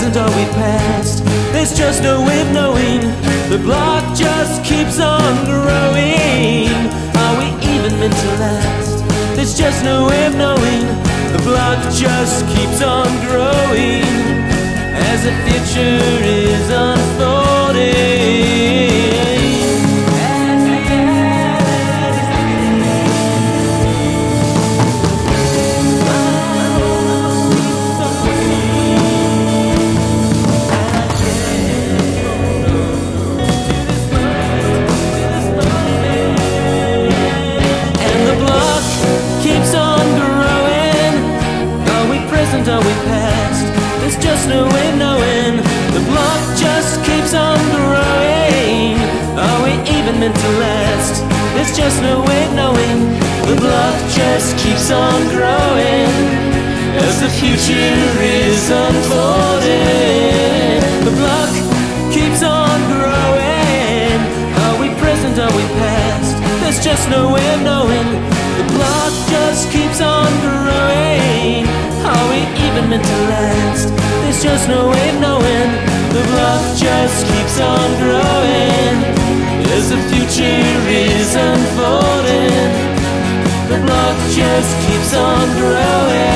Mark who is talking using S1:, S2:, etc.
S1: present, are we past? There's just no way of knowing. The block just keeps on growing. Are we even meant to last? There's just no way of knowing. The block just keeps on growing as the future is unfolding. Are we past? There's just no way of knowing. The block just keeps on growing. Are we even meant to last? There's just no way of knowing. The block just keeps on growing as the future is unfolding. The block keeps on growing. Are we present? Are we past? There's just no way of knowing. The block just keeps on growing. Are we even meant to last? There's just no way of knowing. The block just keeps on growing as the future is unfolding. The block just keeps on growing.